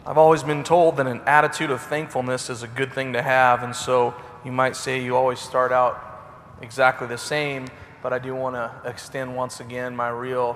I've always been told that an attitude of thankfulness is a good thing to have, and so you might say you always start out exactly the same, but I do want to extend once again my real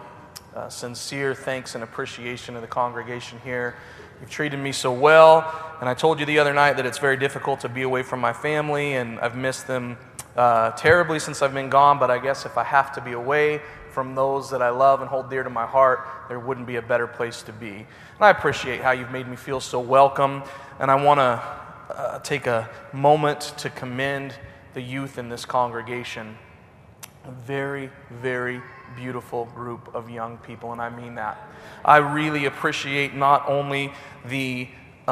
sincere thanks and appreciation to the congregation here. You've treated me so well, and I told you the other night that it's very difficult to be away from my family, and I've missed them terribly since I've been gone, but I guess if I have to be away from those that I love and hold dear to my heart, there wouldn't be a better place to be. And I appreciate how you've made me feel so welcome, and I want to take a moment to commend the youth in this congregation. A very, very beautiful group of young people, and I mean that. I really appreciate not only the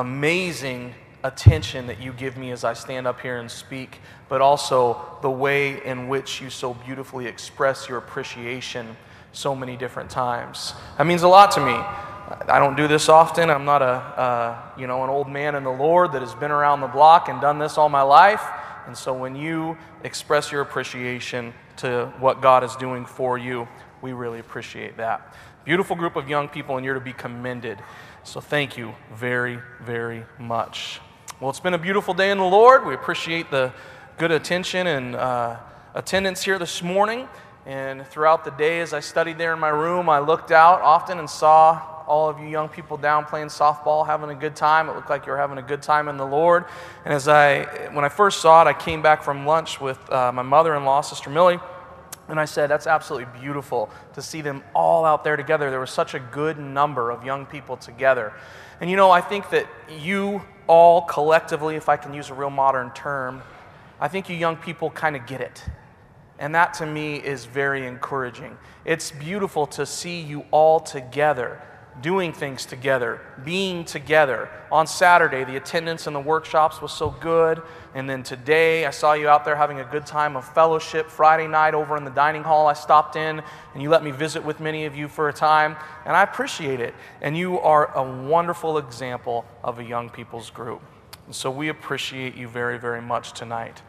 amazing attention that you give me as I stand up here and speak, but also the way in which you so beautifully express your appreciation so many different times. That means a lot to me. I don't do this often. I'm not an old man in the Lord that has been around the block and done this all my life. And so when you express your appreciation to what God is doing for you, we really appreciate that. Beautiful group of young people, and you're to be commended. So thank you very, very much. Well, it's been a beautiful day in the Lord. We appreciate the good attention and attendance here this morning. And throughout the day, as I studied there in my room, I looked out often and saw all of you young people down playing softball, having a good time. It looked like you were having a good time in the Lord. And when I first saw it, I came back from lunch with my mother-in-law, Sister Millie, and I said, that's absolutely beautiful to see them all out there together. There was such a good number of young people together. And I think that you all collectively, if I can use a real modern term, I think you young people kind of get it. And that to me is very encouraging. It's beautiful to see you all together, doing things together, being together. On Saturday, the attendance in the workshops was so good. And then today, I saw you out there having a good time of fellowship. Friday night over in the dining hall, I stopped in, and you let me visit with many of you for a time. And I appreciate it. And you are a wonderful example of a young people's group. And so we appreciate you very, very much tonight.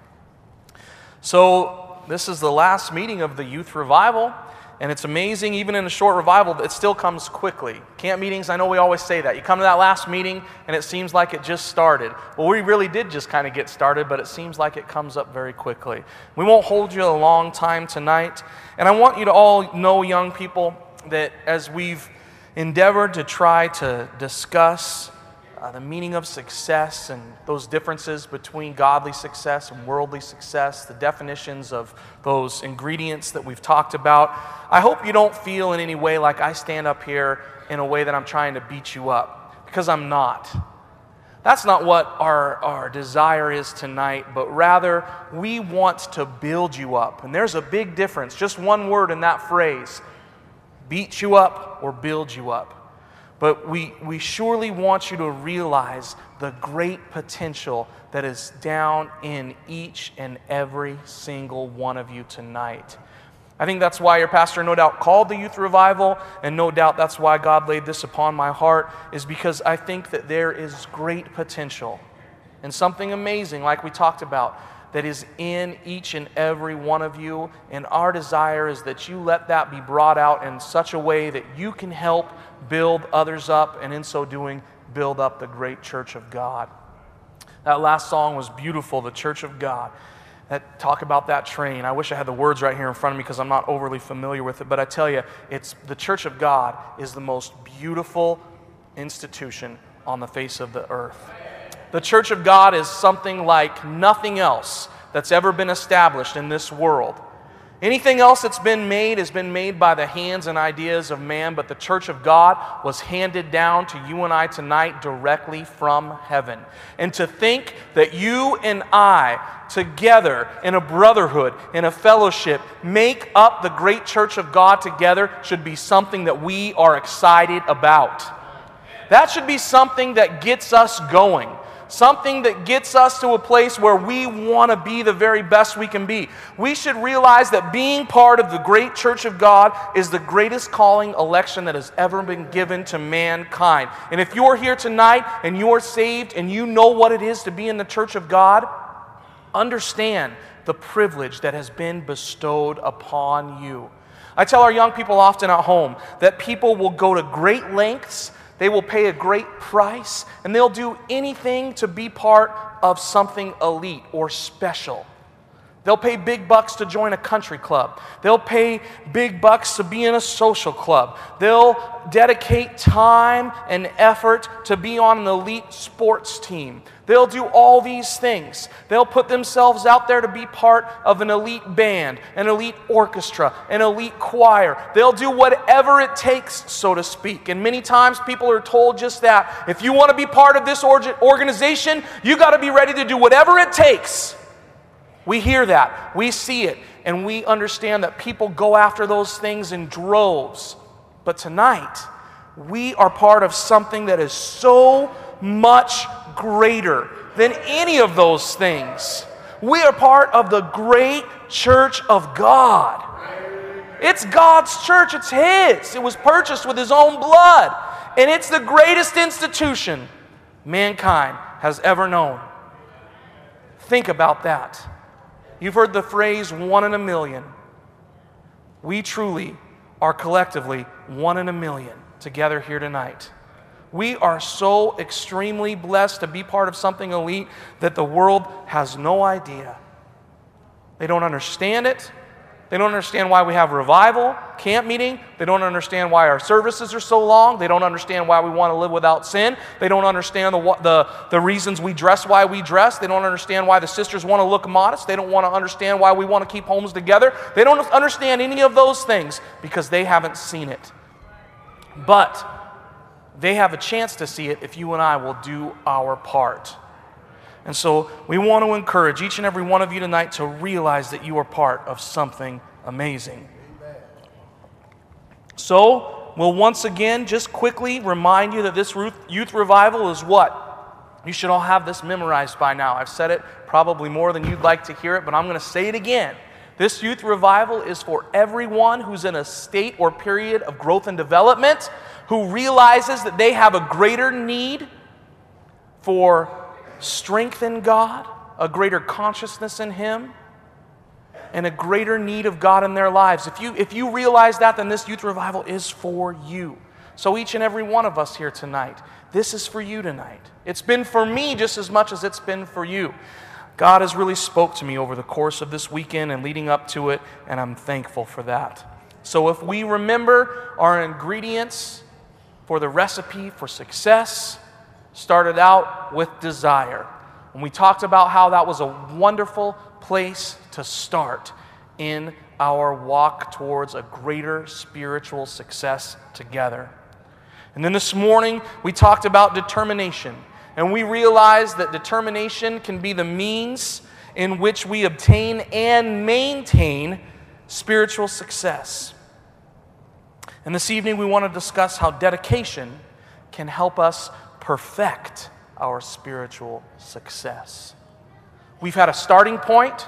So this is the last meeting of the youth revival. And it's amazing, even in a short revival, it still comes quickly. Camp meetings, I know we always say that. You come to that last meeting, and it seems like it just started. Well, we really did just kind of get started, but it seems like it comes up very quickly. We won't hold you a long time tonight. And I want you to all know, young people, that as we've endeavored to try to discuss the meaning of success and those differences between godly success and worldly success, the definitions of those ingredients that we've talked about, I hope you don't feel in any way like I stand up here in a way that I'm trying to beat you up, because I'm not. That's not what our desire is tonight, but rather we want to build you up. And there's a big difference, just one word in that phrase, beat you up or build you up. But we surely want you to realize the great potential that is down in each and every single one of you tonight. I think that's why your pastor no doubt called the youth revival, and no doubt that's why God laid this upon my heart, is because I think that there is great potential and something amazing, like we talked about, that is in each and every one of you. And our desire is that you let that be brought out in such a way that you can help build others up, and in so doing, build up the great church of God. That last song was beautiful, the church of God. Talk about that train. I wish I had the words right here in front of me because I'm not overly familiar with it, but I tell you, the church of God is the most beautiful institution on the face of the earth. The church of God is something like nothing else that's ever been established in this world. Anything else that's been made has been made by the hands and ideas of man, but the church of God was handed down to you and I tonight directly from heaven. And to think that you and I, together in a brotherhood, in a fellowship, make up the great church of God together should be something that we are excited about. That should be something that gets us going. Something that gets us to a place where we want to be the very best we can be. We should realize that being part of the great church of God is the greatest calling election that has ever been given to mankind. And if you're here tonight and you're saved and you know what it is to be in the church of God, understand the privilege that has been bestowed upon you. I tell our young people often at home that people will go to great lengths, They will pay a great price, and they'll do anything to be part of something elite or special. They'll pay big bucks to join a country club. They'll pay big bucks to be in a social club. They'll dedicate time and effort to be on an elite sports team. They'll do all these things. They'll put themselves out there to be part of an elite band, an elite orchestra, an elite choir. They'll do whatever it takes, so to speak. And many times people are told just that. If you want to be part of this organization, you got to be ready to do whatever it takes. We hear that, we see it, and we understand that people go after those things in droves. But tonight, we are part of something that is so much greater than any of those things. We are part of the great church of God. It's God's church, it's His. It was purchased with His own blood. And it's the greatest institution mankind has ever known. Think about that. You've heard the phrase 1 in a million. We truly are collectively 1 in a million together here tonight. We are so extremely blessed to be part of something elite that the world has no idea. They don't understand it. They don't understand why we have revival, camp meeting. They don't understand why our services are so long. They don't understand why we want to live without sin. They don't understand the reasons we dress why we dress. They don't understand why the sisters want to look modest. They don't want to understand why we want to keep homes together. They don't understand any of those things because they haven't seen it. But they have a chance to see it if you and I will do our part. And so we want to encourage each and every one of you tonight to realize that you are part of something amazing. Amen. So we'll once again just quickly remind you that this youth revival is what? You should all have this memorized by now. I've said it probably more than you'd like to hear it, but I'm going to say it again. This youth revival is for everyone who's in a state or period of growth and development, who realizes that they have a greater need for strength in God, a greater consciousness in Him, and a greater need of God in their lives. If you realize that, then this youth revival is for you. So each and every one of us here tonight, this is for you tonight. It's been for me just as much as it's been for you. God has really spoke to me over the course of this weekend and leading up to it, and I'm thankful for that. So if we remember our ingredients for the recipe for success, started out with desire. And we talked about how that was a wonderful place to start in our walk towards a greater spiritual success together. And then this morning, we talked about determination. And we realized that determination can be the means in which we obtain and maintain spiritual success. And this evening, we want to discuss how dedication can help us perfect our spiritual success. We've had a starting point,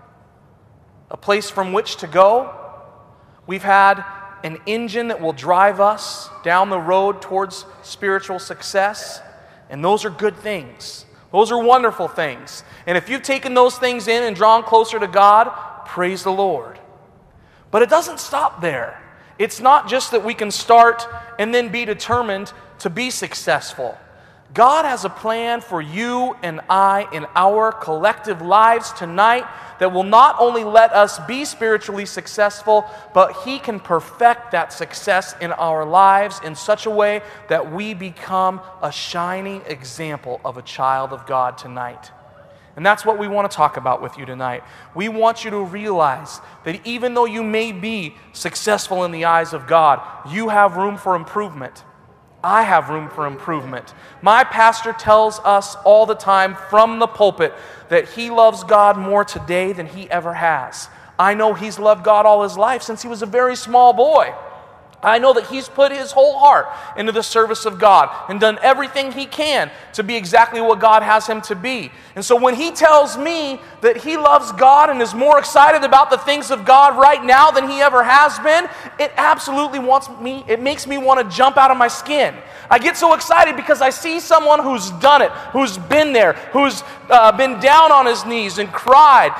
a place from which to go. We've had an engine that will drive us down the road towards spiritual success, and those are good things. Those are wonderful things. And if you've taken those things in and drawn closer to God, praise the Lord. But it doesn't stop there. It's not just that we can start and then be determined to be successful. God has a plan for you and I in our collective lives tonight that will not only let us be spiritually successful, but He can perfect that success in our lives in such a way that we become a shining example of a child of God tonight. And that's what we want to talk about with you tonight. We want you to realize that even though you may be successful in the eyes of God, you have room for improvement. I have room for improvement. My pastor tells us all the time from the pulpit that he loves God more today than he ever has. I know he's loved God all his life since he was a very small boy. I know that he's put his whole heart into the service of God and done everything he can to be exactly what God has him to be. And so when he tells me that he loves God and is more excited about the things of God right now than he ever has been, it absolutely makes me want to jump out of my skin. I get so excited because I see someone who's done it, who's been there, who's been down on his knees and cried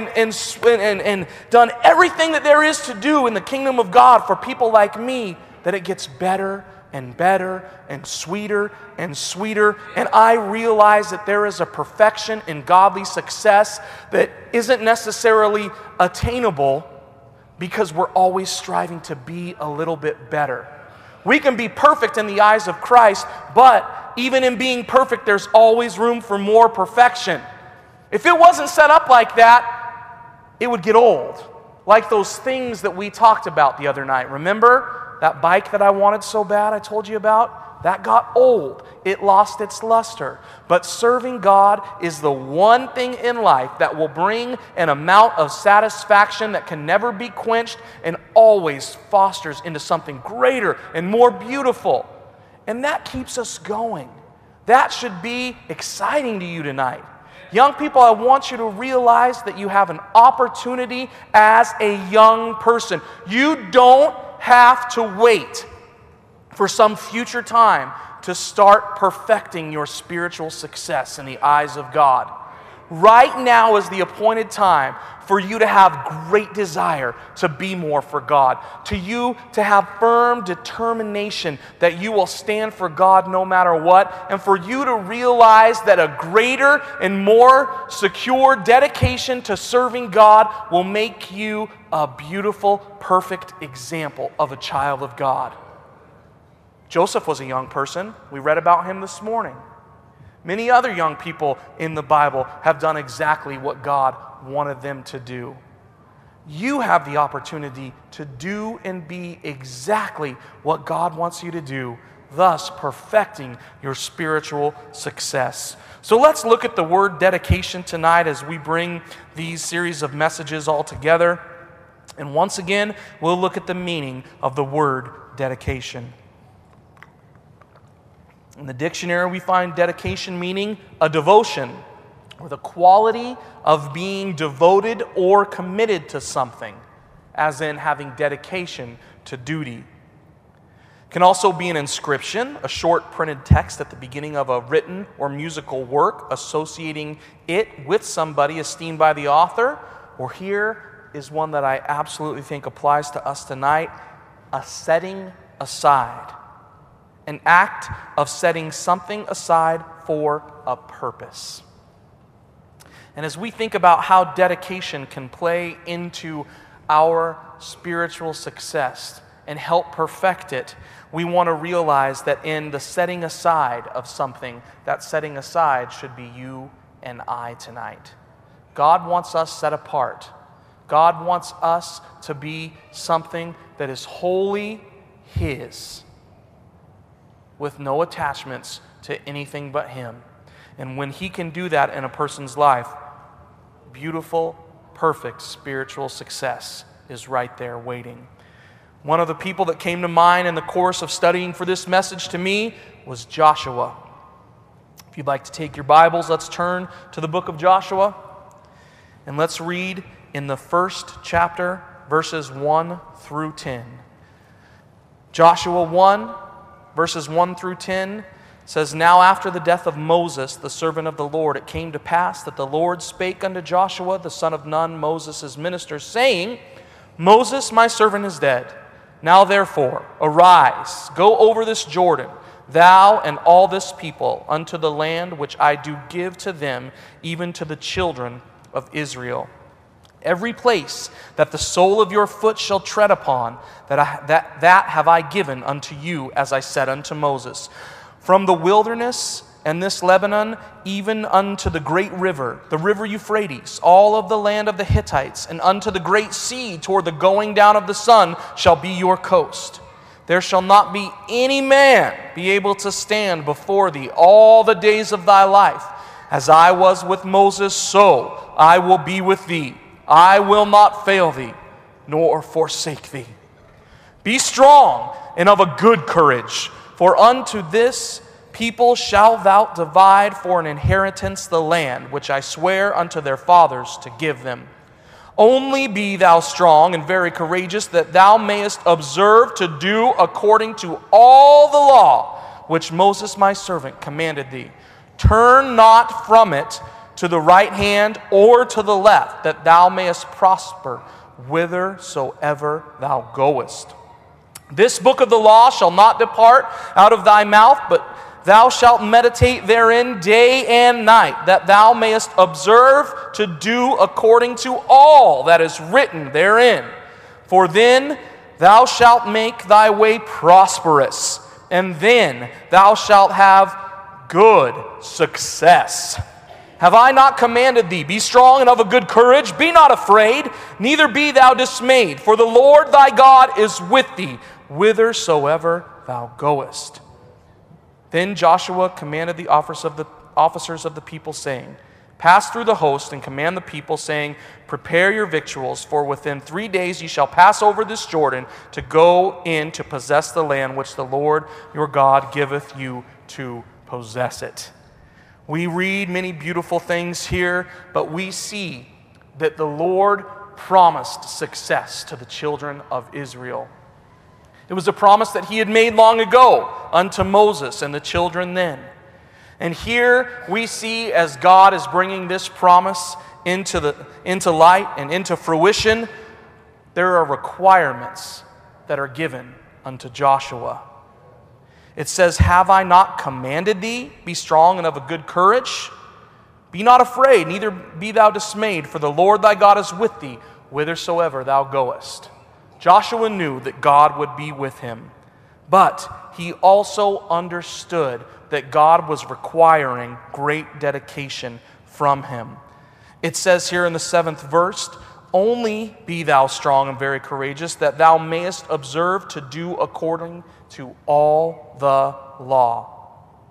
and done everything that there is to do in the kingdom of God for people like me, that it gets better and better and sweeter and sweeter. And I realize that there is a perfection in godly success that isn't necessarily attainable because we're always striving to be a little bit better. We can be perfect in the eyes of Christ, but even in being perfect, there's always room for more perfection. If it wasn't set up like that, it would get old. Like those things that we talked about the other night. Remember that bike that I wanted so bad I told you about? That got old. It lost its luster. But serving God is the one thing in life that will bring an amount of satisfaction that can never be quenched and always fosters into something greater and more beautiful. And that keeps us going. That should be exciting to you tonight. Young people, I want you to realize that you have an opportunity as a young person. You don't have to wait for some future time to start perfecting your spiritual success in the eyes of God. Right now is the appointed time for you to have great desire to be more for God, to you to have firm determination that you will stand for God no matter what, and for you to realize that a greater and more secure dedication to serving God will make you a beautiful, perfect example of a child of God. Joseph was a young person. We read about him this morning. Many other young people in the Bible have done exactly what God wanted them to do. You have the opportunity to do and be exactly what God wants you to do, thus perfecting your spiritual success. So let's look at the word dedication tonight as we bring these series of messages all together. And once again, we'll look at the meaning of the word dedication. In the dictionary, we find dedication meaning a devotion, or the quality of being devoted or committed to something, as in having dedication to duty. It can also be an inscription, a short printed text at the beginning of a written or musical work, associating it with somebody esteemed by the author. Or here is one that I absolutely think applies to us tonight, a setting aside. An act of setting something aside for a purpose. And as we think about how dedication can play into our spiritual success and help perfect it, we want to realize that in the setting aside of something, that setting aside should be you and I tonight. God wants us set apart. God wants us to be something that is wholly His, with no attachments to anything but Him. And when He can do that in a person's life, beautiful, perfect spiritual success is right there waiting. One of the people that came to mind in the course of studying for this message to me was Joshua. If you'd like to take your Bibles, let's turn to the book of Joshua. And let's read in the first chapter, verses 1 through 10. Joshua 1, verses 1 through 10 says, Now after the death of Moses, the servant of the Lord, it came to pass that the Lord spake unto Joshua, the son of Nun, Moses' minister, saying, Moses, my servant, is dead. Now therefore, arise, go over this Jordan, thou and all this people, unto the land which I do give to them, even to the children of Israel. Every place that the sole of your foot shall tread upon, that have I given unto you, as I said unto Moses. From the wilderness and this Lebanon, even unto the great river, the river Euphrates, all of the land of the Hittites, and unto the great sea toward the going down of the sun shall be your coast. There shall not be any man be able to stand before thee all the days of thy life. As I was with Moses, so I will be with thee. I will not fail thee, nor forsake thee. Be strong and of a good courage, for unto this people shalt thou divide for an inheritance the land which I swear unto their fathers to give them. Only be thou strong and very courageous, that thou mayest observe to do according to all the law which Moses my servant commanded thee. Turn not from it to the right hand or to the left, that thou mayest prosper whithersoever thou goest. This book of the law shall not depart out of thy mouth, but thou shalt meditate therein day and night, that thou mayest observe to do according to all that is written therein. For then thou shalt make thy way prosperous, and then thou shalt have good success. Have I not commanded thee? Be strong and of a good courage. Be not afraid, neither be thou dismayed. For the Lord thy God is with thee, whithersoever thou goest. Then Joshua commanded the officers of the people, saying, Pass through the host and command the people, saying, Prepare your victuals, for within 3 days ye shall pass over this Jordan to go in to possess the land which the Lord your God giveth you to possess it. We read many beautiful things here, but we see that the Lord promised success to the children of Israel. It was a promise that he had made long ago unto Moses and the children then. And here we see, as God is bringing this promise into light and into fruition, there are requirements that are given unto Joshua. It says, Have I not commanded thee? Be strong and of a good courage. Be not afraid, neither be thou dismayed, for the Lord thy God is with thee, whithersoever thou goest. Joshua knew that God would be with him, but he also understood that God was requiring great dedication from him. It says here in the 7th verse, Only be thou strong and very courageous, that thou mayest observe to do according to all the law,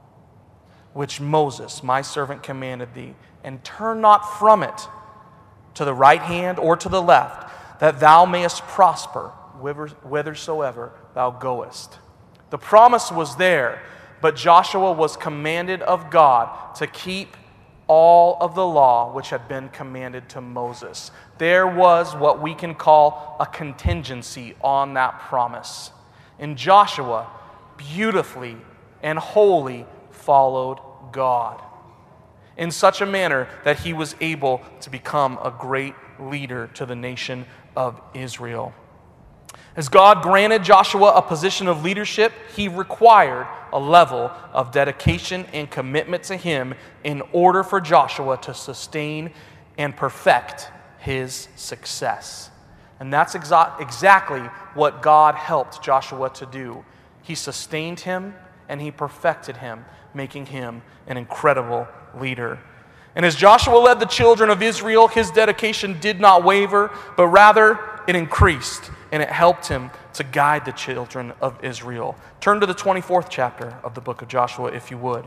which Moses, my servant, commanded thee, and turn not from it to the right hand or to the left, that thou mayest prosper whithersoever thou goest. The promise was there, but Joshua was commanded of God to keep all of the law which had been commanded to Moses. There was what we can call a contingency on that promise. And Joshua beautifully and wholly followed God in such a manner that he was able to become a great leader to the nation of Israel. As God granted Joshua a position of leadership, he required a level of dedication and commitment to him in order for Joshua to sustain and perfect his success. And that's exactly what God helped Joshua to do. He sustained him and he perfected him, making him an incredible leader. And as Joshua led the children of Israel, his dedication did not waver, but rather it increased, and it helped him to guide the children of Israel. Turn to the 24th chapter of the book of Joshua, if you would.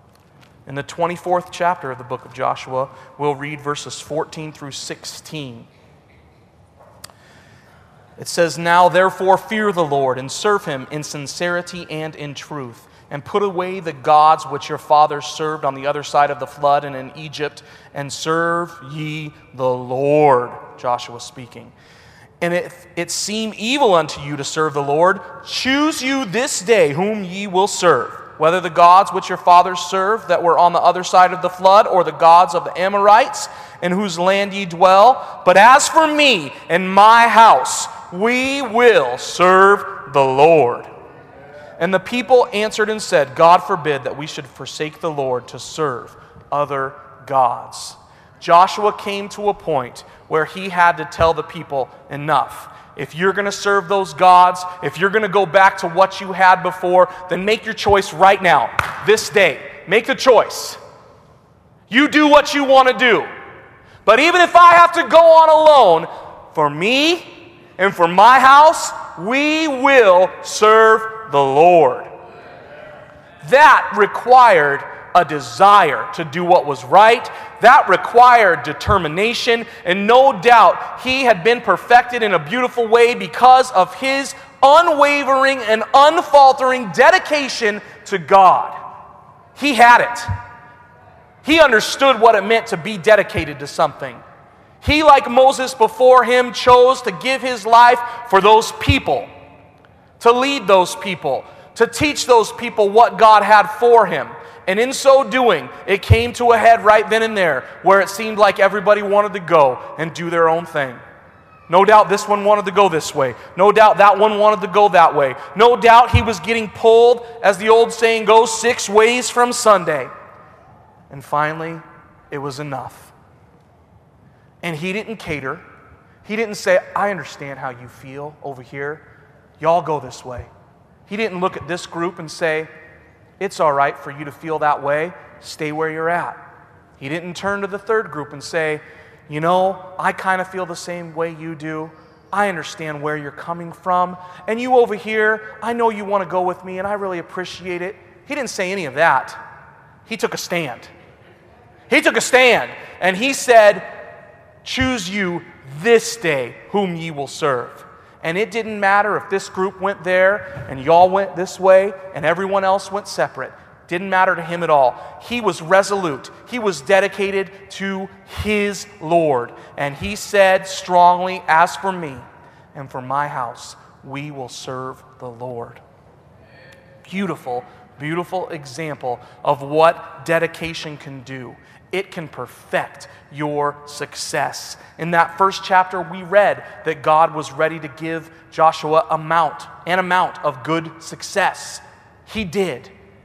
In the 24th chapter of the book of Joshua, we'll read verses 14 through 16. It says, Now therefore fear the Lord, and serve him in sincerity and in truth, and put away the gods which your fathers served on the other side of the flood and in Egypt, and serve ye the Lord. Joshua speaking. And if it seem evil unto you to serve the Lord, choose you this day whom ye will serve, whether the gods which your fathers served that were on the other side of the flood, or the gods of the Amorites, in whose land ye dwell. But as for me and my house, we will serve the Lord. And the people answered and said, God forbid that we should forsake the Lord to serve other gods. Joshua came to a point where he had to tell the people, enough. If you're going to serve those gods, if you're going to go back to what you had before, then make your choice right now, this day. Make the choice. You do what you want to do. But even if I have to go on alone, for me and for my house, we will serve the Lord. That required a desire to do what was right. That required determination, and no doubt he had been perfected in a beautiful way because of his unwavering and unfaltering dedication to God. He had it. He understood what it meant to be dedicated to something. He, like Moses before him, chose to give his life for those people, to lead those people, to teach those people what God had for him. And in so doing, it came to a head right then and there where it seemed like everybody wanted to go and do their own thing. No doubt this one wanted to go this way. No doubt that one wanted to go that way. No doubt he was getting pulled, as the old saying goes, 6 ways from Sunday. And finally, it was enough. And he didn't cater. He didn't say, I understand how you feel over here. Y'all go this way. He didn't look at this group and say, it's all right for you to feel that way. Stay where you're at. He didn't turn to the third group and say, you know, I kind of feel the same way you do. I understand where you're coming from. And you over here, I know you want to go with me, and I really appreciate it. He didn't say any of that. He took a stand. He took a stand, and he said, choose you this day whom ye will serve. And it didn't matter if this group went there and y'all went this way and everyone else went separate. Didn't matter to him at all. He was resolute. He was dedicated to his Lord. And he said strongly, as for me and for my house, we will serve the Lord. Beautiful, beautiful example of what dedication can do. It can perfect your success. In that first chapter, we read that God was ready to give Joshua an amount of good success. He did.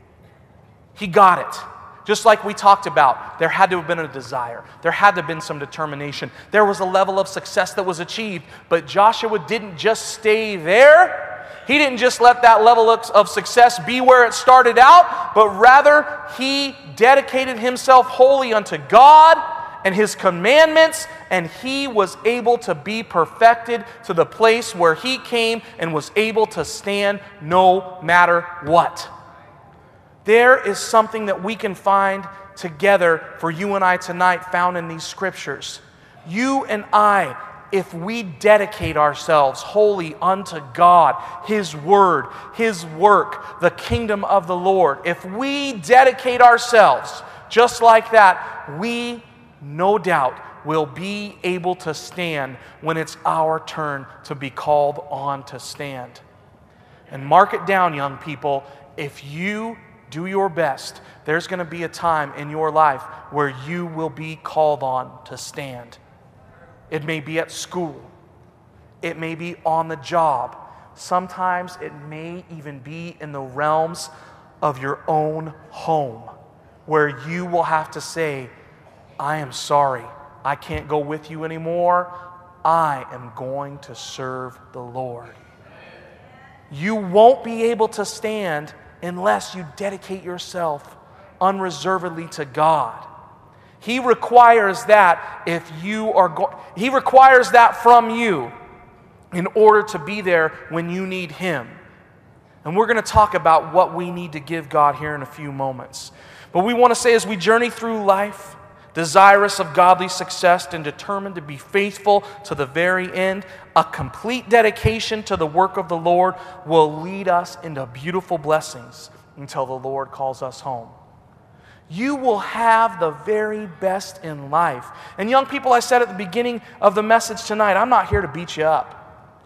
He got it. Just like we talked about, there had to have been a desire. There had to have been some determination. There was a level of success that was achieved. But Joshua didn't just stay there. He didn't just let that level of success be where it started out, but rather he dedicated himself wholly unto God and his commandments, and he was able to be perfected to the place where he came and was able to stand no matter what. There is something that we can find together for you and I tonight found in these scriptures. You and I, if we dedicate ourselves wholly unto God, His Word, His work, the kingdom of the Lord, if we dedicate ourselves just like that, we no doubt will be able to stand when it's our turn to be called on to stand. And mark it down, young people, if you do your best, there's going to be a time in your life where you will be called on to stand. It may be at school. It may be on the job. Sometimes it may even be in the realms of your own home, where you will have to say, I am sorry. I can't go with you anymore. I am going to serve the Lord. You won't be able to stand unless you dedicate yourself unreservedly to God. He requires that He requires that from you in order to be there when you need Him. And we're going to talk about what we need to give God here in a few moments. But we want to say, as we journey through life, desirous of godly success and determined to be faithful to the very end, a complete dedication to the work of the Lord will lead us into beautiful blessings until the Lord calls us home. You will have the very best in life. And young people, I said at the beginning of the message tonight, I'm not here to beat you up.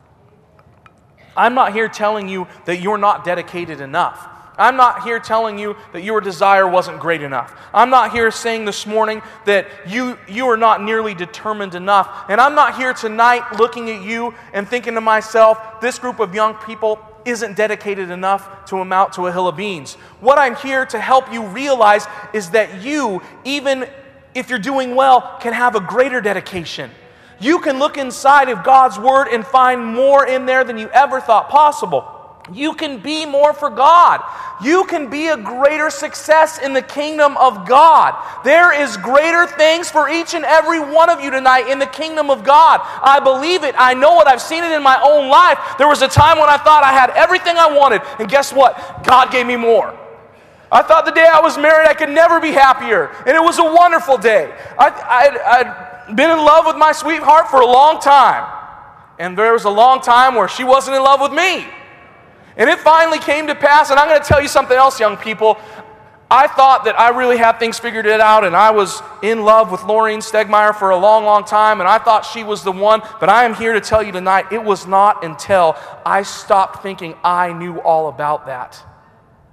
I'm not here telling you that you're not dedicated enough. I'm not here telling you that your desire wasn't great enough. I'm not here saying this morning that you are not nearly determined enough. And I'm not here tonight looking at you and thinking to myself, this group of young people isn't dedicated enough to amount to a hill of beans. What I'm here to help you realize is that you, even if you're doing well, can have a greater dedication. You can look inside of God's Word and find more in there than you ever thought possible. You can be more for God. You can be a greater success in the kingdom of God. There is greater things for each and every one of you tonight in the kingdom of God. I believe it. I know it. I've seen it in my own life. There was a time when I thought I had everything I wanted, and guess what? God gave me more. I thought the day I was married I could never be happier, and it was a wonderful day. I'd been in love with my sweetheart for a long time, and there was a long time where she wasn't in love with me. And it finally came to pass, and I'm going to tell you something else, young people. I thought that I really had things figured out, and I was in love with Laureen Stegmeyer for a long, long time, and I thought she was the one, but I am here to tell you tonight, it was not until I stopped thinking I knew all about that.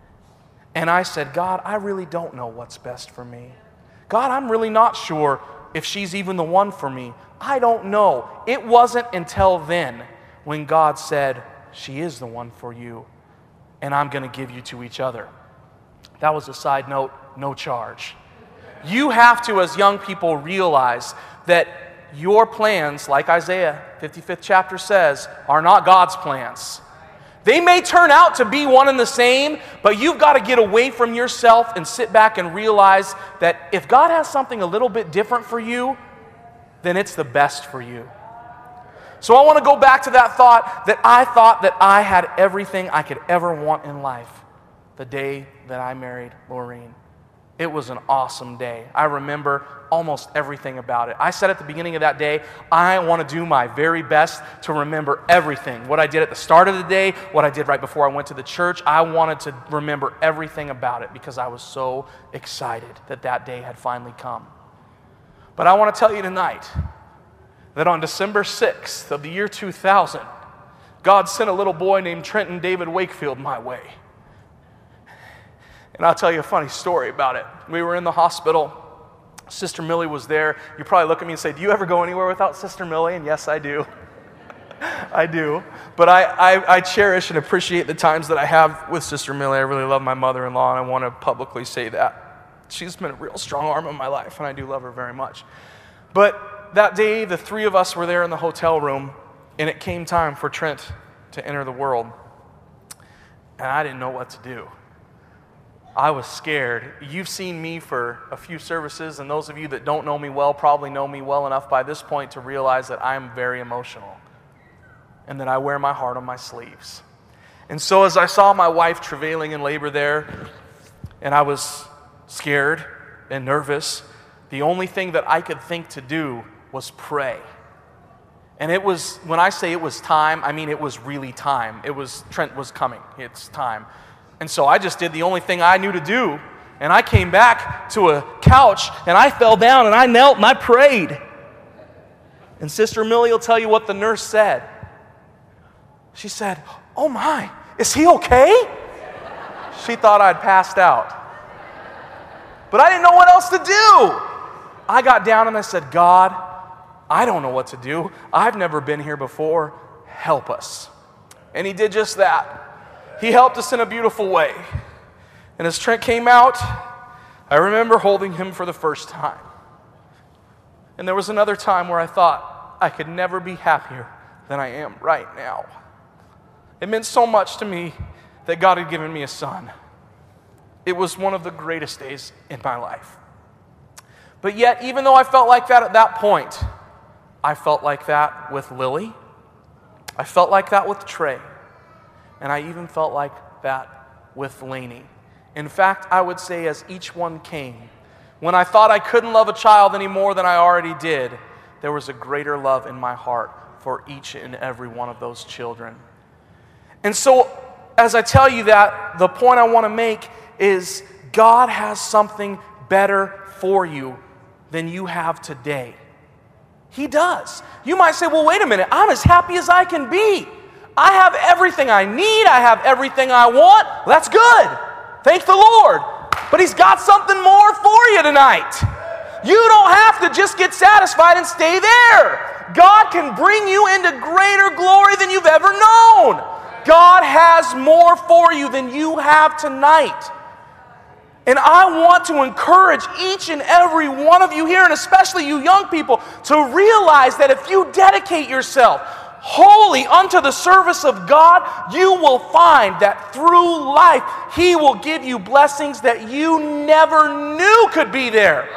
And I said, God, I really don't know what's best for me. God, I'm really not sure if she's even the one for me. I don't know. It wasn't until then when God said, she is the one for you, and I'm going to give you to each other. That was a side note, no charge. You have to, as young people, realize that your plans, like Isaiah 55th chapter says, are not God's plans. They may turn out to be one and the same, but you've got to get away from yourself and sit back and realize that if God has something a little bit different for you, then it's the best for you. So I want to go back to that thought that I had everything I could ever want in life the day that I married Laureen. It was an awesome day. I remember almost everything about it. I said at the beginning of that day, I want to do my very best to remember everything. What I did at the start of the day, what I did right before I went to the church, I wanted to remember everything about it because I was so excited that that day had finally come. But I want to tell you tonight that on December 6th of the year 2000, God sent a little boy named Trenton David Wakefield my way. And I'll tell you a funny story about it. We were in the hospital. Sister Millie was there. You probably look at me and say, do you ever go anywhere without Sister Millie? And yes, I do. I do. But I cherish and appreciate the times that I have with Sister Millie. I really love my mother-in-law, and I want to publicly say that. She's been a real strong arm in my life, and I do love her very much. But that day, the three of us were there in the hotel room, and it came time for Trent to enter the world. And I didn't know what to do. I was scared. You've seen me for a few services, and those of you that don't know me well probably know me well enough by this point to realize that I'm very emotional and that I wear my heart on my sleeves. And so as I saw my wife travailing in labor there, and I was scared and nervous, the only thing that I could think to do was pray. And it was, when I say it was time, I mean it was really time. Trent was coming. It's time. And so I just did the only thing I knew to do, and I came back to a couch, and I fell down, and I knelt, and I prayed. And Sister Millie will tell you what the nurse said. She said, "Oh my, is he okay?" She thought I'd passed out. But I didn't know what else to do. I got down and I said, "God, I don't know what to do. I've never been here before. Help us." And he did just that. He helped us in a beautiful way. And as Trent came out, I remember holding him for the first time. And there was another time where I thought I could never be happier than I am right now. It meant so much to me that God had given me a son. It was one of the greatest days in my life. But yet, even though I felt like that at that point, I felt like that with Lily. I felt like that with Trey. And I even felt like that with Lainey. In fact, I would say as each one came, when I thought I couldn't love a child any more than I already did, there was a greater love in my heart for each and every one of those children. And so, as I tell you that, the point I want to make is God has something better for you than you have today. He does. You might say, well, wait a minute, I'm as happy as I can be. I have everything I need. I have everything I want. That's good. Thank the Lord. But He's got something more for you tonight. You don't have to just get satisfied and stay there. God can bring you into greater glory than you've ever known. God has more for you than you have tonight. And I want to encourage each and every one of you here, and especially you young people, to realize that if you dedicate yourself wholly unto the service of God, you will find that through life, He will give you blessings that you never knew could be there.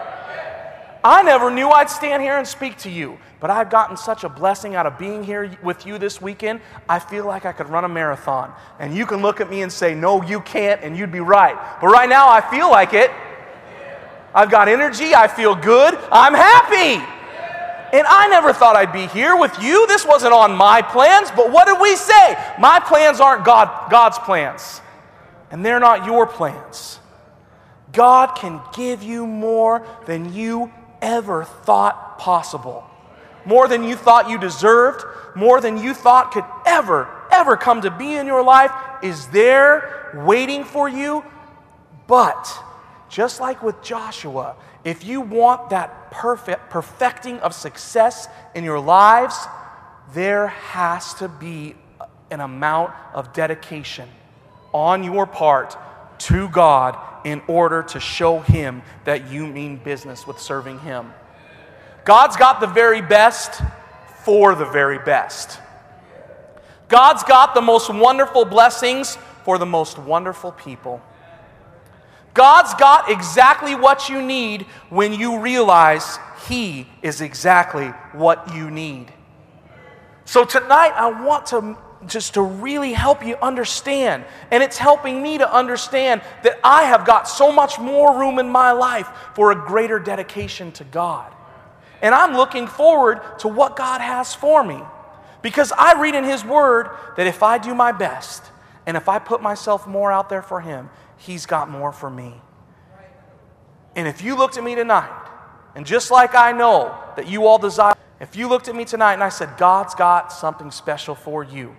I never knew I'd stand here and speak to you, but I've gotten such a blessing out of being here with you this weekend. I feel like I could run a marathon. And you can look at me and say, no, you can't, and you'd be right. But right now, I feel like it. I've got energy. I feel good. I'm happy. And I never thought I'd be here with you. This wasn't on my plans, but what did we say? My plans aren't God's plans, and they're not your plans. God can give you more than you ever thought possible, more than you thought you deserved, more than you thought could ever come to be in your life is there waiting for you. But just like with Joshua, if you want that perfecting of success in your lives, there has to be an amount of dedication on your part to God in order to show Him that you mean business with serving Him. God's got the very best for the very best. God's got the most wonderful blessings for the most wonderful people. God's got exactly what you need when you realize He is exactly what you need. So tonight I want to just to really help you understand, and it's helping me to understand that I have got so much more room in my life for a greater dedication to God. And I'm looking forward to what God has for me. Because I read in His Word that if I do my best, and if I put myself more out there for Him, He's got more for me. And if you looked at me tonight, and just like I know that you all desire, if you looked at me tonight and I said, God's got something special for you,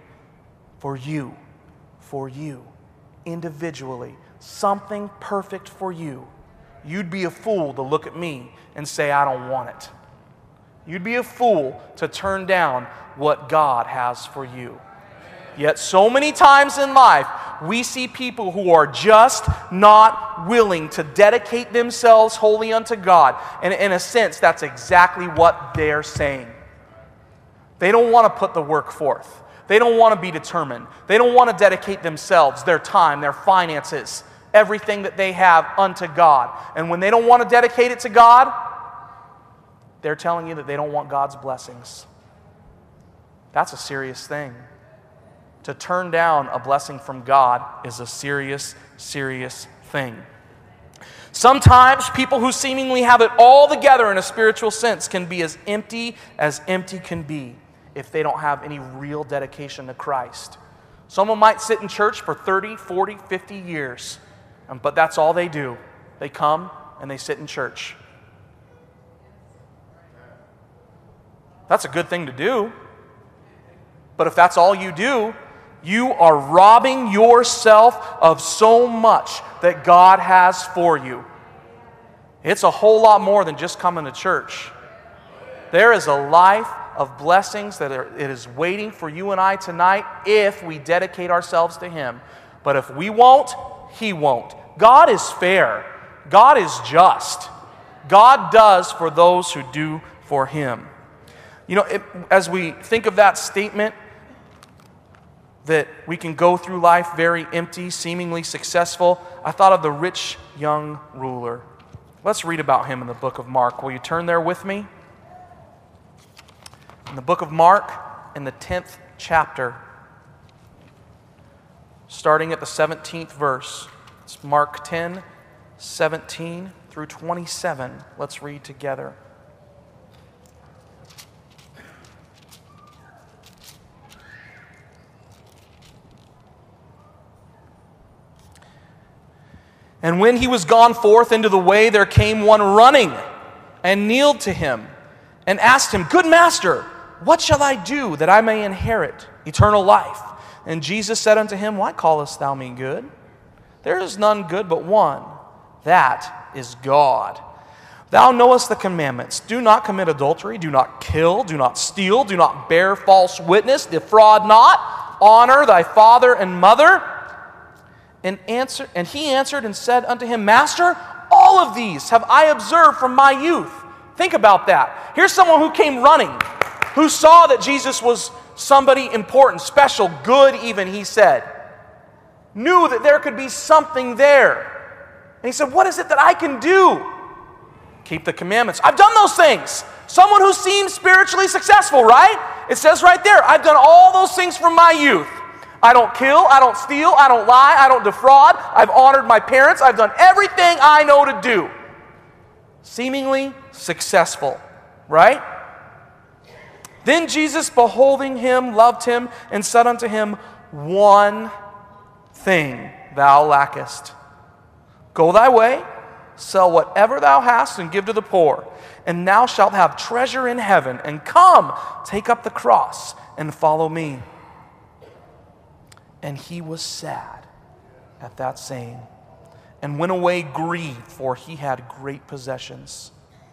individually, something perfect for you, you'd be a fool to look at me and say, I don't want it. You'd be a fool to turn down what God has for you. Yet so many times in life, we see people who are just not willing to dedicate themselves wholly unto God. And in a sense, that's exactly what they're saying. They don't want to put the work forth. They don't want to be determined. They don't want to dedicate themselves, their time, their finances, everything that they have unto God. And when they don't want to dedicate it to God, they're telling you that they don't want God's blessings. That's a serious thing. To turn down a blessing from God is a serious, serious thing. Sometimes people who seemingly have it all together in a spiritual sense can be as empty can be if they don't have any real dedication to Christ. Someone might sit in church for 30, 40, 50 years, but that's all they do. They come and they sit in church. That's a good thing to do. But if that's all you do, you are robbing yourself of so much that God has for you. It's a whole lot more than just coming to church. There is a life of blessings that it is waiting for you and I tonight if we dedicate ourselves to Him. But if we won't, He won't. God is fair. God is just. God does for those who do for Him. You know, as we think of that statement, that we can go through life very empty, seemingly successful, I thought of the rich young ruler. Let's read about him in the book of Mark. Will you turn there with me? In the book of Mark, in the 10th chapter, starting at the 17th verse. It's Mark 10, 17 through 27. Let's read together. And when he was gone forth into the way, there came one running and kneeled to him and asked him, Good master, what shall I do that I may inherit eternal life? And Jesus said unto him, Why callest thou me good? There is none good but one, that is God. Thou knowest the commandments. Do not commit adultery, do not kill, do not steal, do not bear false witness, defraud not, honor thy father and mother. And he answered and said unto him, Master, all of these have I observed from my youth. Think about that. Here's someone who came running, who saw that Jesus was somebody important, special, good even, he said. Knew that there could be something there. And he said, what is it that I can do? Keep the commandments. I've done those things. Someone who seems spiritually successful, right? It says right there, I've done all those things from my youth. I don't kill, I don't steal, I don't lie, I don't defraud. I've honored my parents. I've done everything I know to do. Seemingly successful, right? Then Jesus, beholding him, loved him, and said unto him, One thing thou lackest. Go thy way, sell whatever thou hast, and give to the poor, and thou shalt have treasure in heaven. And come, take up the cross, and follow me. And he was sad at that saying, and went away grieved, for he had great possessions.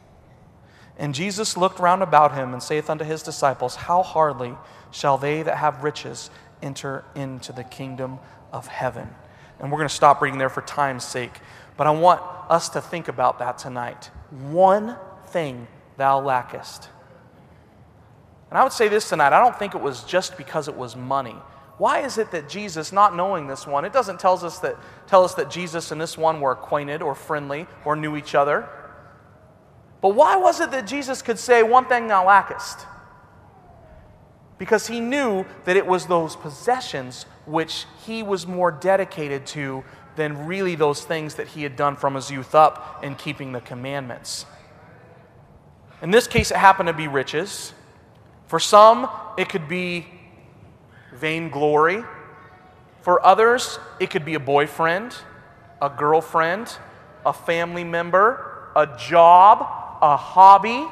And Jesus looked round about him, and saith unto his disciples, How hardly shall they that have riches enter into the kingdom of heaven? And we're going to stop reading there for time's sake. But I want us to think about that tonight. One thing thou lackest. And I would say this tonight, I don't think it was just because it was money. Why is it that Jesus, not knowing this one, it doesn't tell us that Jesus and this one were acquainted or friendly or knew each other. But why was it that Jesus could say, one thing thou lackest? Because he knew that it was those possessions which he was more dedicated to than really those things that he had done from his youth up in keeping the commandments. In this case, it happened to be riches. For some, it could be vainglory. For others, it could be a boyfriend, a girlfriend, a family member, a job, a hobby.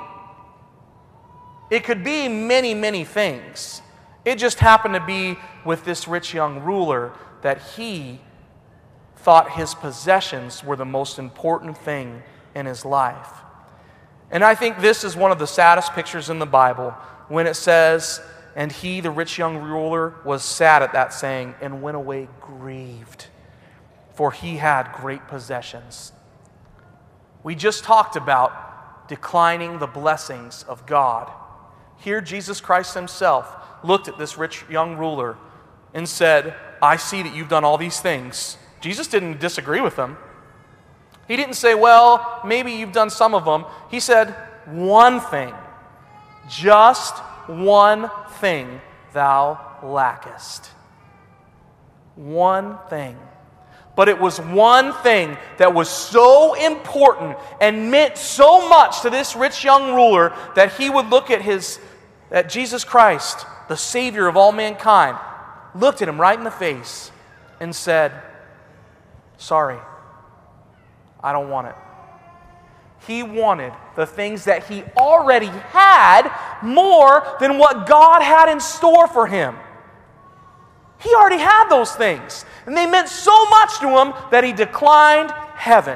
It could be many, many things. It just happened to be with this rich young ruler that he thought his possessions were the most important thing in his life. And I think this is one of the saddest pictures in the Bible when it says, and he, the rich young ruler, was sad at that saying and went away grieved, for he had great possessions. We just talked about declining the blessings of God. Here, Jesus Christ himself looked at this rich young ruler and said, I see that you've done all these things. Jesus didn't disagree with him. He didn't say, well, maybe you've done some of them. He said, one thing, just one thing thou lackest. One thing. But it was one thing that was so important and meant so much to this rich young ruler that he would look at Jesus Christ, the Savior of all mankind, looked at him right in the face and said, sorry, I don't want it. He wanted the things that he already had more than what God had in store for him. He already had those things, and they meant so much to him that he declined heaven.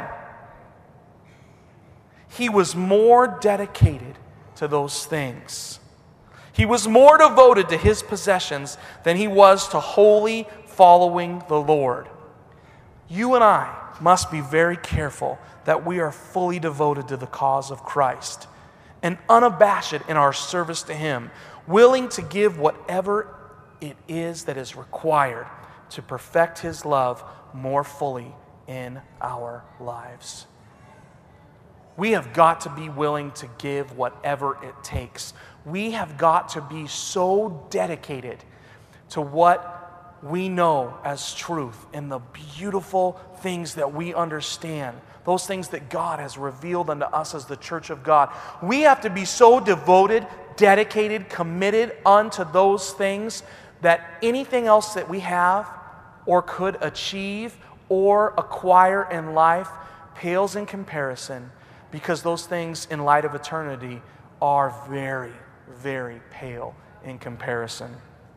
He was more dedicated to those things. He was more devoted to his possessions than he was to wholly following the Lord. You and I must be very careful that we are fully devoted to the cause of Christ and unabashed in our service to him, willing to give whatever it is that is required to perfect his love more fully in our lives. We have got to be willing to give whatever it takes. We have got to be so dedicated to what we know as truth and the beautiful things that we understand, those things that God has revealed unto us as the church of God. We have to be so devoted, dedicated, committed unto those things that anything else that we have or could achieve or acquire in life pales in comparison, because those things in light of eternity are very, very pale in comparison.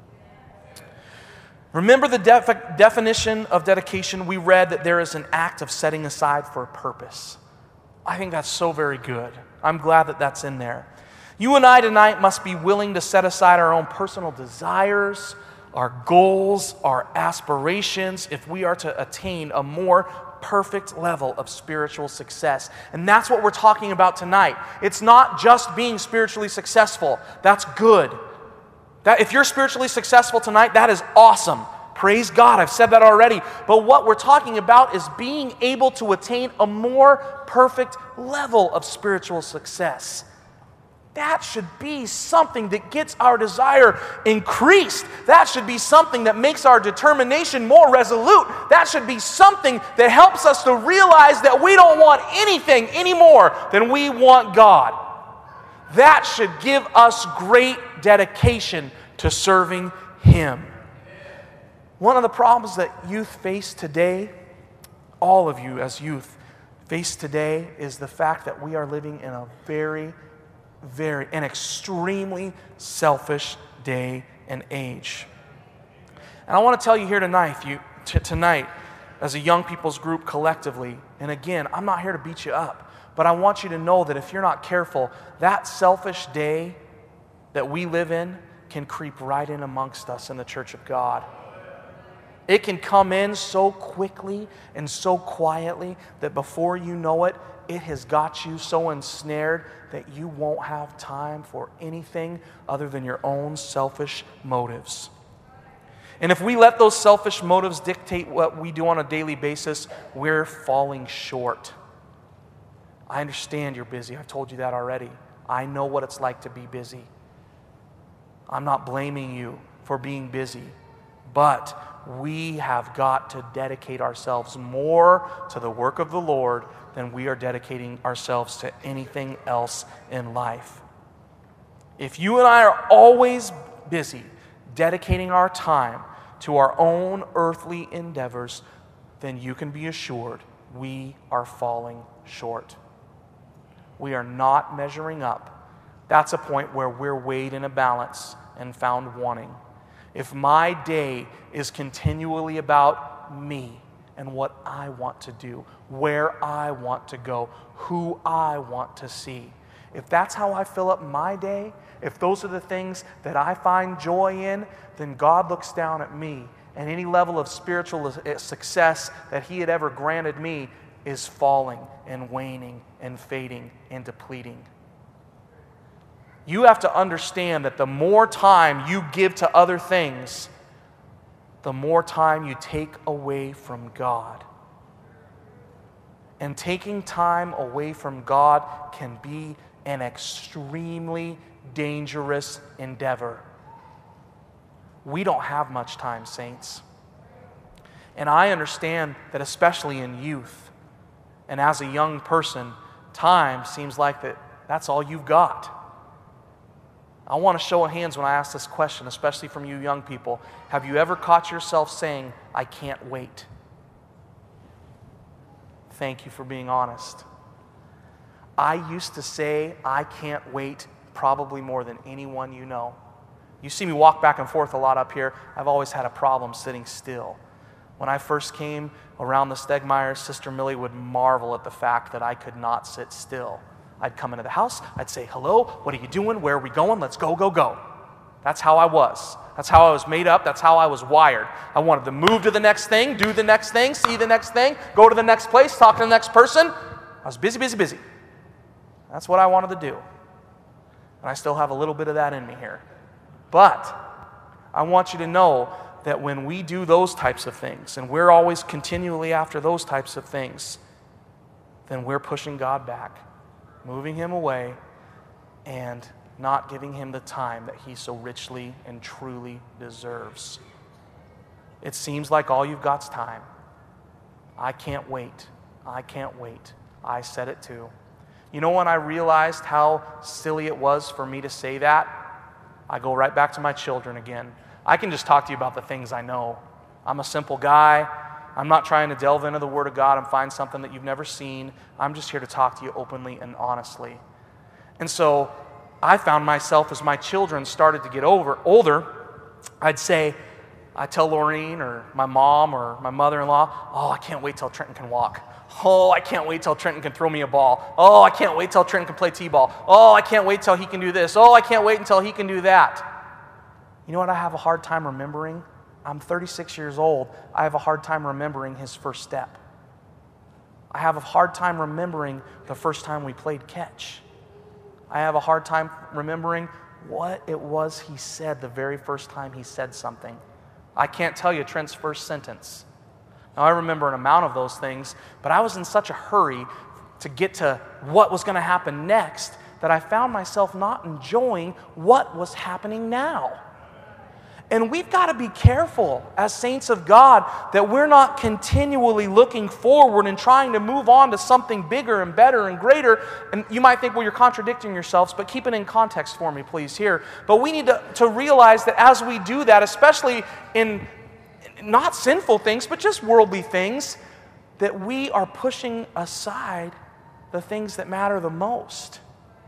Remember the definition of dedication? We read that there is an act of setting aside for a purpose. I think that's so very good. I'm glad that that's in there. You and I tonight must be willing to set aside our own personal desires, our goals, our aspirations, if we are to attain a more perfect level of spiritual success. And that's what we're talking about tonight. It's not just being spiritually successful. That's good. If you're spiritually successful tonight, that is awesome. Praise God, I've said that already. But what we're talking about is being able to attain a more perfect level of spiritual success. That should be something that gets our desire increased. That should be something that makes our determination more resolute. That should be something that helps us to realize that we don't want anything anymore than we want God. That should give us great dedication to serving him. One of the problems that youth face today, all of you as youth face today, is the fact that we are living in a an extremely selfish day and age. And I want to tell you here tonight as a young people's group collectively, and again, I'm not here to beat you up, but I want you to know that if you're not careful, that selfish day that we live in can creep right in amongst us in the church of God. It can come in so quickly and so quietly that before you know it, it has got you so ensnared that you won't have time for anything other than your own selfish motives. And if we let those selfish motives dictate what we do on a daily basis, we're falling short. I understand you're busy. I've told you that already. I know what it's like to be busy. I'm not blaming you for being busy, but we have got to dedicate ourselves more to the work of the Lord than we are dedicating ourselves to anything else in life. If you and I are always busy dedicating our time to our own earthly endeavors, then you can be assured we are falling short. We are not measuring up. That's a point where we're weighed in a balance and found wanting. If my day is continually about me and what I want to do, where I want to go, who I want to see, if that's how I fill up my day, if those are the things that I find joy in, then God looks down at me, and any level of spiritual success that He had ever granted me is falling and waning and fading and depleting. You have to understand that the more time you give to other things, the more time you take away from God. And taking time away from God can be an extremely dangerous endeavor. We don't have much time, saints. And I understand that especially in youth and as a young person, time seems like that's all you've got. I want to show of hands when I ask this question, especially from you young people. Have you ever caught yourself saying, I can't wait? Thank you for being honest. I used to say, I can't wait probably more than anyone you know. You see me walk back and forth a lot up here. I've always had a problem sitting still. When I first came around the Stegmeyers, Sister Millie would marvel at the fact that I could not sit still. I'd come into the house, I'd say, hello, what are you doing? Where are we going? Let's go, go, go. That's how I was. That's how I was made up. That's how I was wired. I wanted to move to the next thing, do the next thing, see the next thing, go to the next place, talk to the next person. I was busy, busy, busy. That's what I wanted to do. And I still have a little bit of that in me here. But I want you to know that when we do those types of things, and we're always continually after those types of things, then we're pushing God back, moving Him away, and not giving Him the time that He so richly and truly deserves. It seems like all you've got's time. I can't wait. I can't wait. I said it too. You know when I realized how silly it was for me to say that? I go right back to my children again. I can just talk to you about the things I know. I'm a simple guy. I'm not trying to delve into the Word of God and find something that you've never seen. I'm just here to talk to you openly and honestly. And so I found myself, as my children started to get older, I'd tell Laureen or my mom or my mother-in-law, oh, I can't wait till Trenton can walk. Oh, I can't wait till Trenton can throw me a ball. Oh, I can't wait till Trenton can play t-ball. Oh, I can't wait till he can do this. Oh, I can't wait until he can do that. You know what I have a hard time remembering? I'm 36 years old. I have a hard time remembering his first step. I have a hard time remembering the first time we played catch. I have a hard time remembering what it was he said the very first time he said something. I can't tell you Trent's first sentence. Now, I remember an amount of those things, but I was in such a hurry to get to what was going to happen next that I found myself not enjoying what was happening now. And we've got to be careful as saints of God that we're not continually looking forward and trying to move on to something bigger and better and greater. And you might think, well, you're contradicting yourselves, but keep it in context for me, please, here. But we need to realize that as we do that, especially in not sinful things, but just worldly things, that we are pushing aside the things that matter the most.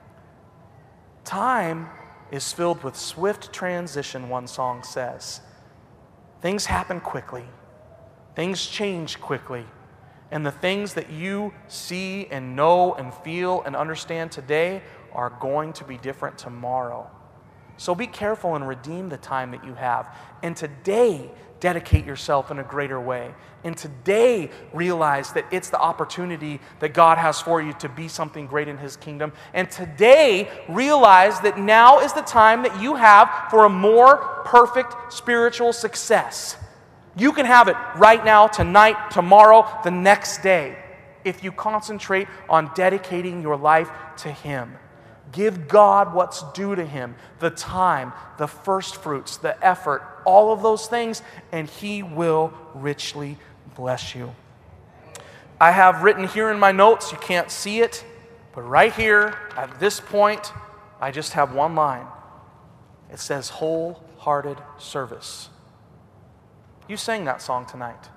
Time is filled with swift transition, one song says. Things happen quickly. Things change quickly. And the things that you see and know and feel and understand today are going to be different tomorrow. So be careful and redeem the time that you have. And today, dedicate yourself in a greater way. And today, realize that it's the opportunity that God has for you to be something great in His kingdom. And today, realize that now is the time that you have for a more perfect spiritual success. You can have it right now, tonight, tomorrow, the next day, if you concentrate on dedicating your life to Him. Give God what's due to Him, the time, the first fruits, the effort, all of those things, and He will richly bless you. I have written here in my notes, you can't see it, but right here, at this point, I just have one line. It says, wholehearted service. You sang that song tonight.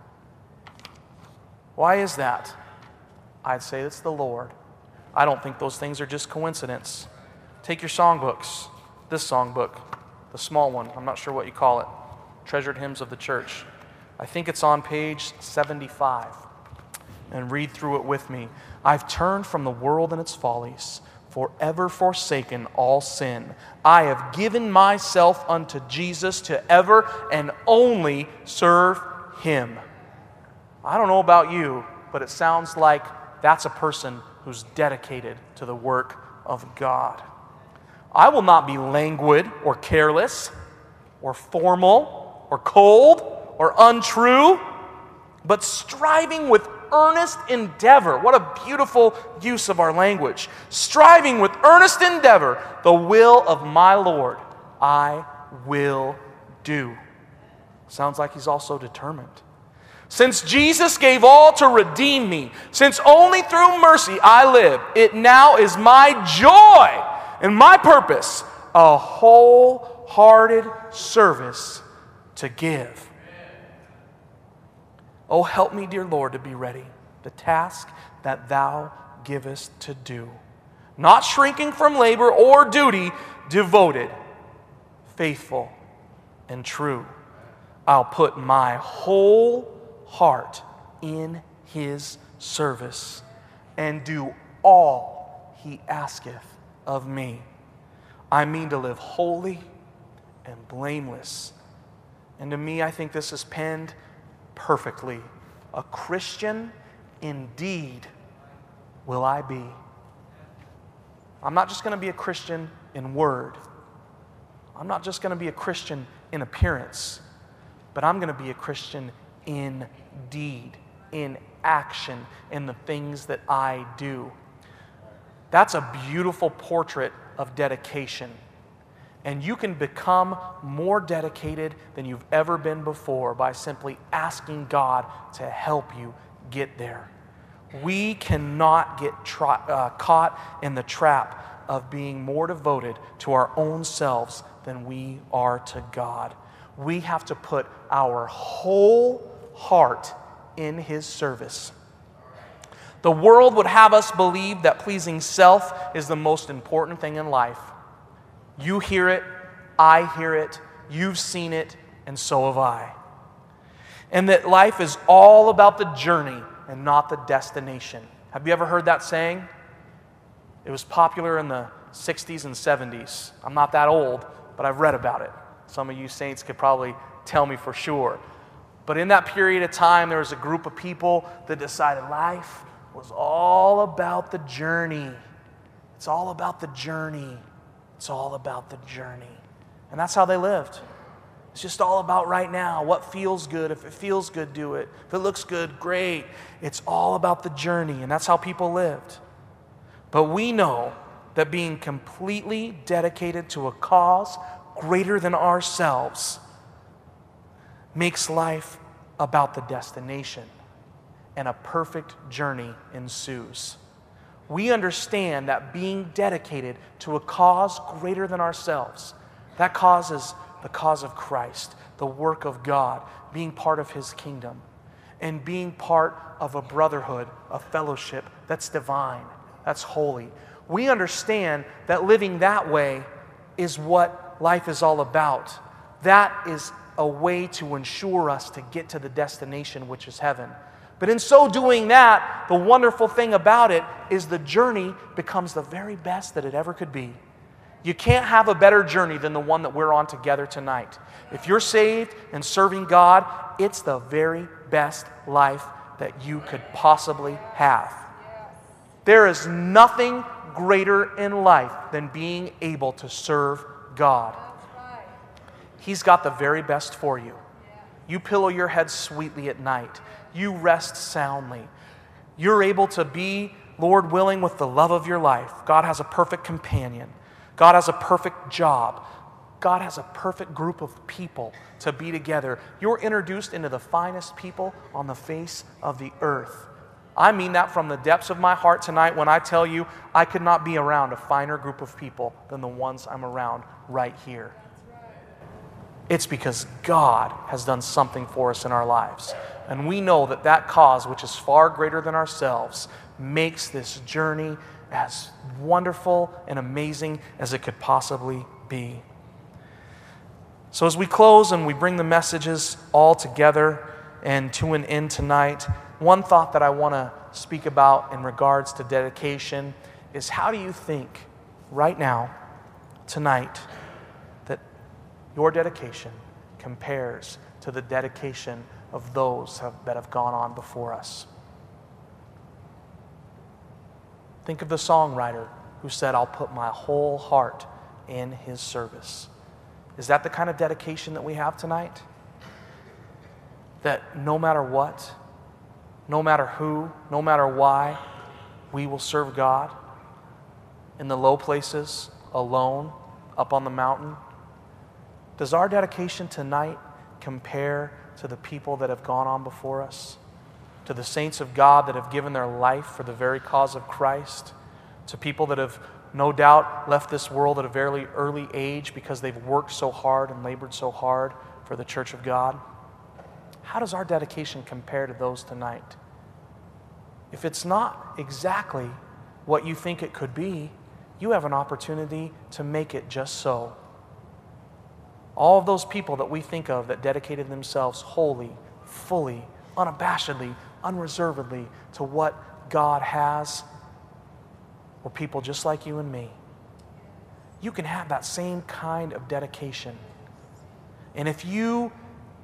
Why is that? I'd say it's the Lord. I don't think those things are just coincidence. Take your songbooks, this songbook, the small one, I'm not sure what you call it, Treasured Hymns of the Church. I think it's on page 75. And read through it with me. I've turned from the world and its follies, forever forsaken all sin. I have given myself unto Jesus to ever and only serve Him. I don't know about you, but it sounds like that's a person who's dedicated to the work of God. I will not be languid or careless or formal or cold or untrue, but striving with earnest endeavor. What a beautiful use of our language. Striving with earnest endeavor, the will of my Lord, I will do. Sounds like He's also determined. Since Jesus gave all to redeem me, since only through mercy I live, it now is my joy and my purpose, a wholehearted service to give. Oh, help me, dear Lord, to be ready, the task that Thou givest to do. Not shrinking from labor or duty, devoted, faithful, and true. I'll put my whole heart in His service and do all He asketh of me. I mean to live holy and blameless. And to me, I think this is penned perfectly. A Christian indeed will I be. I'm not just going to be a Christian in word. I'm not just going to be a Christian in appearance, but I'm going to be a Christian in deed, in action, in the things that I do. That's a beautiful portrait of dedication. And you can become more dedicated than you've ever been before by simply asking God to help you get there. We cannot get caught in the trap of being more devoted to our own selves than we are to God. We have to put our whole heart in His service. The world would have us believe that pleasing self is the most important thing in life. You hear it, I hear it, you've seen it, and so have I. And that life is all about the journey and not the destination. Have you ever heard that saying? It was popular in the 60s and 70s. I'm not that old, but I've read about it. Some of you saints could probably tell me for sure. But in that period of time, there was a group of people that decided life was all about the journey. It's all about the journey. It's all about the journey. And that's how they lived. It's just all about right now. What feels good? If it feels good, do it. If it looks good, great. It's all about the journey. And that's how people lived. But we know that being completely dedicated to a cause greater than ourselves makes life about the destination, and a perfect journey ensues. We understand that being dedicated to a cause greater than ourselves, that cause is the cause of Christ, the work of God, being part of His kingdom, and being part of a brotherhood, a fellowship that's divine, that's holy. We understand that living that way is what life is all about. That is a way to ensure us to get to the destination, which is heaven. But in so doing that, the wonderful thing about it is the journey becomes the very best that it ever could be. You can't have a better journey than the one that we're on together tonight. If you're saved and serving God, it's the very best life that you could possibly have. There is nothing greater in life than being able to serve God. He's got the very best for you. You pillow your head sweetly at night. You rest soundly. You're able to be, Lord willing, with the love of your life. God has a perfect companion. God has a perfect job. God has a perfect group of people to be together. You're introduced into the finest people on the face of the earth. I mean that from the depths of my heart tonight when I tell you I could not be around a finer group of people than the ones I'm around right here. It's because God has done something for us in our lives. And we know that that cause, which is far greater than ourselves, makes this journey as wonderful and amazing as it could possibly be. So as we close and we bring the messages all together and to an end tonight, one thought that I want to speak about in regards to dedication is, how do you think right now, tonight, that your dedication compares to the dedication of those that have gone on before us? Think of the songwriter who said, "I'll put my whole heart in His service." Is that the kind of dedication that we have tonight? That no matter what, no matter who, no matter why, we will serve God in the low places, alone, up on the mountain? Does our dedication tonight compare to the people that have gone on before us? To the saints of God that have given their life for the very cause of Christ? To people that have no doubt left this world at a very early age because they've worked so hard and labored so hard for the church of God? How does our dedication compare to those tonight? If it's not exactly what you think it could be, you have an opportunity to make it just so. All of those people that we think of that dedicated themselves wholly, fully, unabashedly, unreservedly to what God has, were people just like you and me. You can have that same kind of dedication. And if you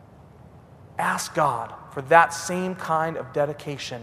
ask God for that same kind of dedication,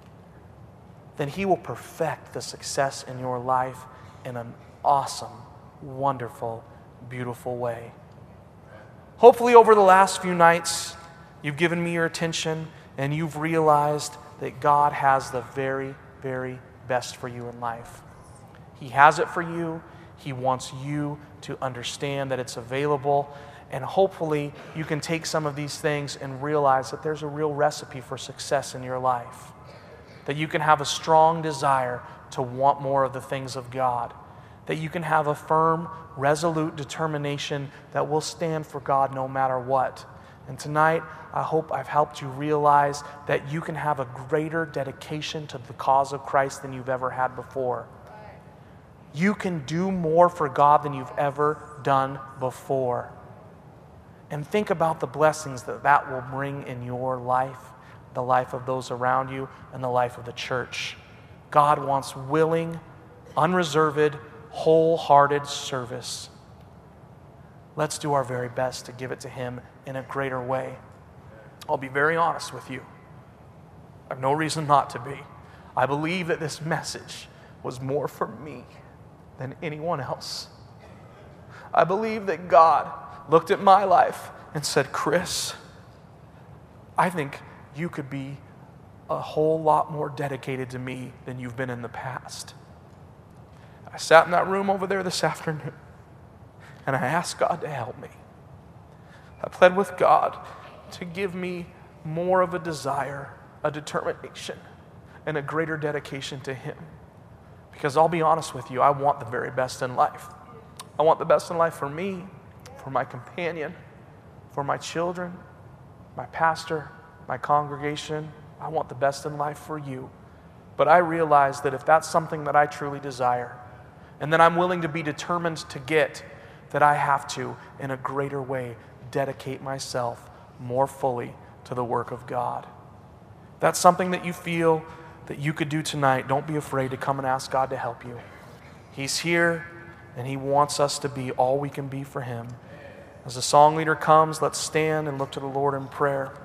then He will perfect the success in your life in an awesome, wonderful, beautiful way. Hopefully over the last few nights, you've given me your attention and you've realized that God has the very, very best for you in life. He has it for you. He wants you to understand that it's available. And hopefully you can take some of these things and realize that there's a real recipe for success in your life. That you can have a strong desire to want more of the things of God. That you can have a firm, resolute determination that will stand for God no matter what. And tonight, I hope I've helped you realize that you can have a greater dedication to the cause of Christ than you've ever had before. You can do more for God than you've ever done before. And think about the blessings that that will bring in your life, the life of those around you, and the life of the church. God wants willing, unreserved, wholehearted service. Let's do our very best to give it to Him in a greater way. I'll be very honest with you. I have no reason not to be. I believe that this message was more for me than anyone else. I believe that God looked at my life and said, "Chris, I think you could be a whole lot more dedicated to me than you've been in the past." I sat in that room over there this afternoon and I asked God to help me. I pled with God to give me more of a desire, a determination, and a greater dedication to Him. Because I'll be honest with you, I want the very best in life. I want the best in life for me, for my companion, for my children, my pastor, my congregation. I want the best in life for you. But I realize that if that's something that I truly desire, and that I'm willing to be determined to get, that I have to, in a greater way, dedicate myself more fully to the work of God. If that's something that you feel that you could do tonight, don't be afraid to come and ask God to help you. He's here, and He wants us to be all we can be for Him. As the song leader comes, let's stand and look to the Lord in prayer.